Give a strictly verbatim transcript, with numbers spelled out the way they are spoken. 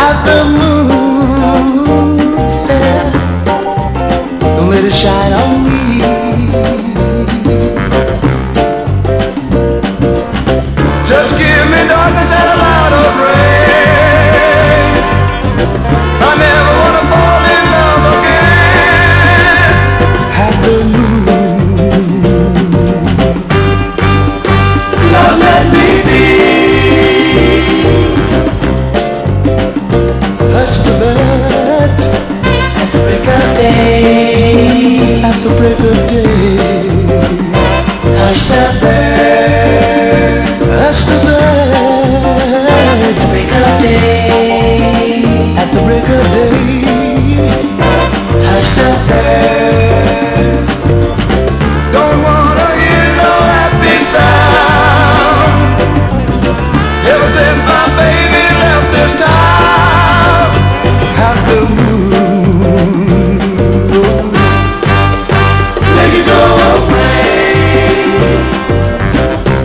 Have the moon, yeah. Don't let it shine on me. Just give me darkness and a light of rain. I never wanna fall in love again. Have the moon, love, let me be.